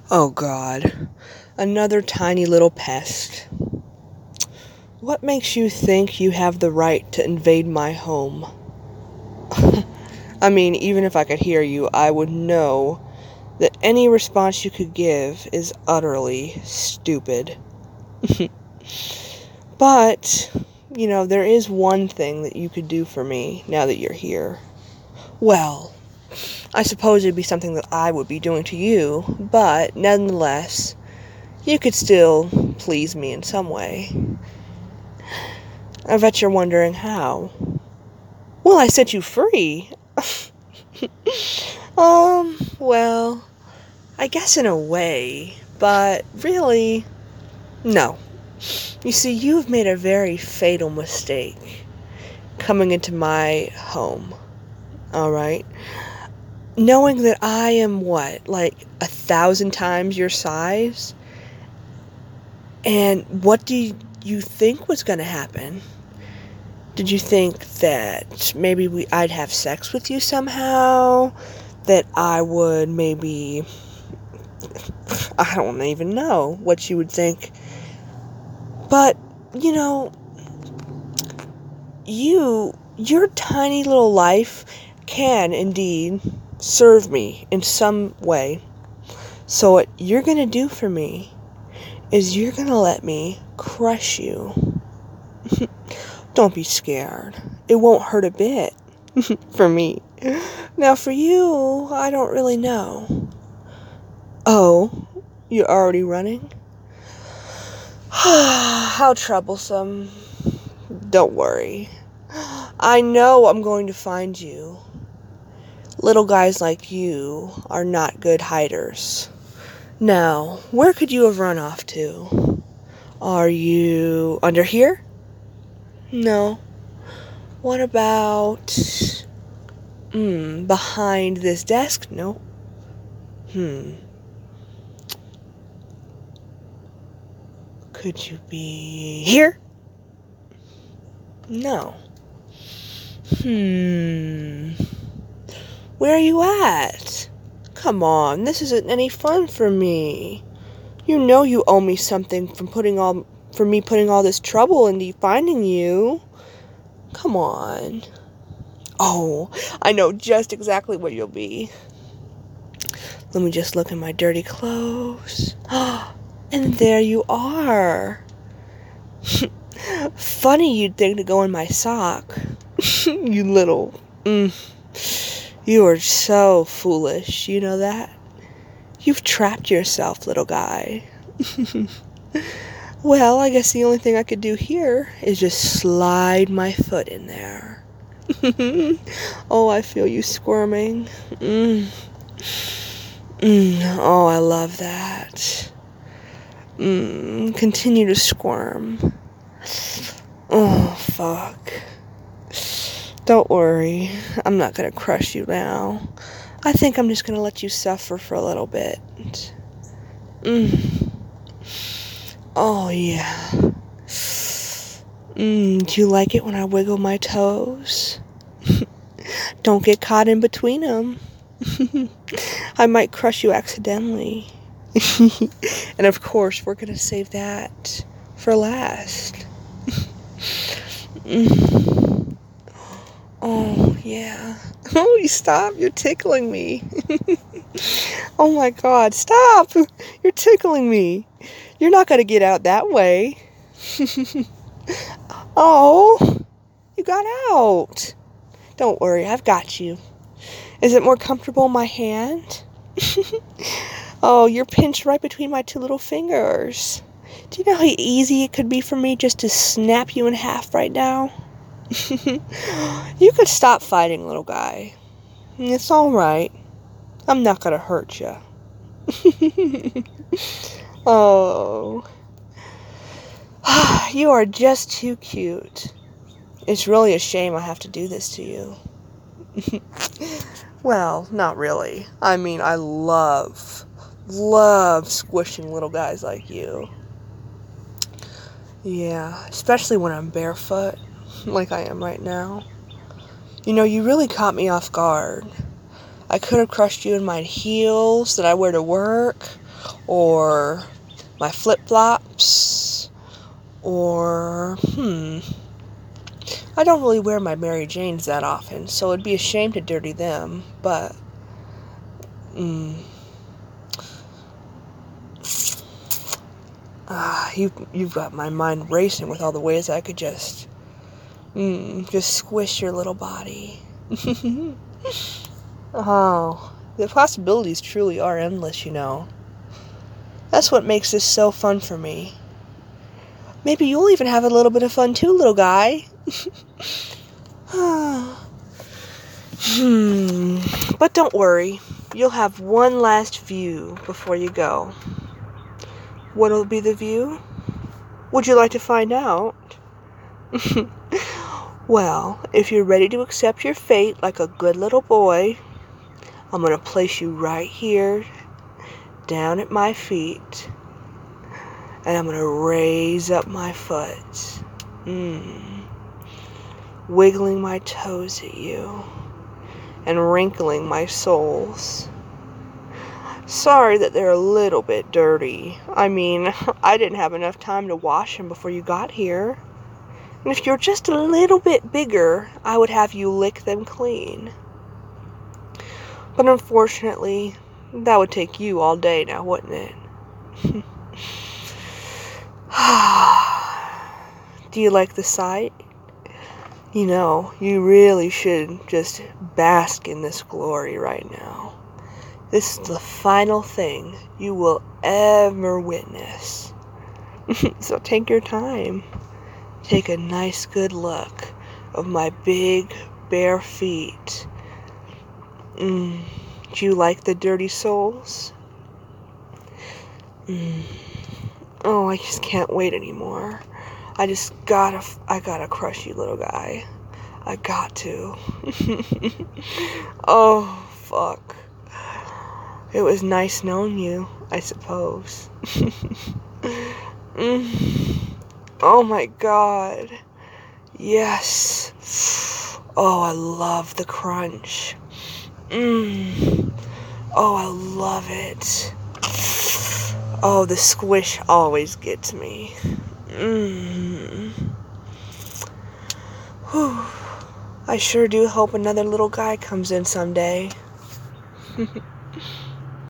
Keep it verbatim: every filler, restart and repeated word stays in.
Oh God, another tiny little pest. What makes you think you have the right to invade my home? I mean, even if I could hear you, I would know that any response you could give is utterly stupid. But, you know, there is one thing that you could do for me now that you're here. Well, I suppose it'd be something that I would be doing to you, but nonetheless, you could still please me in some way. I bet you're wondering how. Well, I set you free. um, well, I guess in a way, but really, no. You see, you've made a very fatal mistake coming into my home, alright? Knowing that I am, what, like a thousand times your size? And what do you think was going to happen? Did you think that maybe we I'd have sex with you somehow? That I would maybe... I don't even know what you would think. But, you know, you, your tiny little life can indeed serve me in some way. So what you're going to do for me is you're going to let me crush you. Don't be scared. It won't hurt a bit. For me. Now for you, I don't really know. Oh, you're already running? How troublesome. Don't worry. I know I'm going to find you. Little guys like you are not good hiders. Now, where could you have run off to? Are you under here? No. What about... Hmm, behind this desk? No. Hmm. Could you be here? No. Hmm. Where are you at? Come on, this isn't any fun for me. You know you owe me something from putting all for me putting all this trouble into finding you. Come on. Oh, I know just exactly where you'll be. Let me just look in my dirty clothes. And there you are. Funny you'd think to go in my sock. You little... Mm, you are so foolish, you know that? You've trapped yourself, little guy. Well, I guess the only thing I could do here is just slide my foot in there. Oh, I feel you squirming. Mm. Mm. Oh, I love that. Mm. Continue to squirm. Oh, fuck. Don't worry. I'm not gonna crush you now. I think I'm just gonna let you suffer for a little bit. Mm. Oh, yeah. Mm, do you like it when I wiggle my toes? Don't get caught in between them. I might crush you accidentally. And of course, we're going to save that for last. Mm. Oh, yeah. Oh, you stop. You're tickling me. Oh my God, stop. You're tickling me. You're not going to get out that way. Oh, you got out. Don't worry, I've got you. Is it more comfortable in my hand? Oh, you're pinched right between my two little fingers. Do you know how easy it could be for me just to snap you in half right now? You could stop fighting, little guy. It's all right. I'm not going to hurt you. Oh. You are just too cute. It's really a shame I have to do this to you. Well, not really. I mean, I love, love squishing little guys like you. Yeah, especially when I'm barefoot, like I am right now. You know, you really caught me off guard. I could have crushed you in my heels that I wear to work, or my flip-flops, or, hmm, I don't really wear my Mary Janes that often, so it'd be a shame to dirty them, but, hmm, ah, you, you've got my mind racing with all the ways I could just, mm, just squish your little body. Oh, the possibilities truly are endless, you know. That's what makes this so fun for me. Maybe you'll even have a little bit of fun too, little guy. Hmm. But don't worry. You'll have one last view before you go. What'll be the view? Would you like to find out? Well, if you're ready to accept your fate like a good little boy, I'm going to place you right here, down at my feet, and I'm going to raise up my foot, mm, wiggling my toes at you, and wrinkling my soles. Sorry that they're a little bit dirty. I mean, I didn't have enough time to wash them before you got here. And if you're just a little bit bigger, I would have you lick them clean. But unfortunately, that would take you all day now, wouldn't it? Do you like the sight? You know, you really should just bask in this glory right now. This is the final thing you will ever witness. So take your time. Take a nice good look of my big bare feet. Mm. Do you like the dirty soles? Mm. Oh, I just can't wait anymore. I just gotta, I gotta crush you, little guy. I got to. Oh, fuck. It was nice knowing you, I suppose. Mm. Oh my god. Yes. Oh, I love the crunch. Mmm. Oh, I love it. Oh, the squish always gets me. Mmm. Whew. I sure do hope another little guy comes in someday.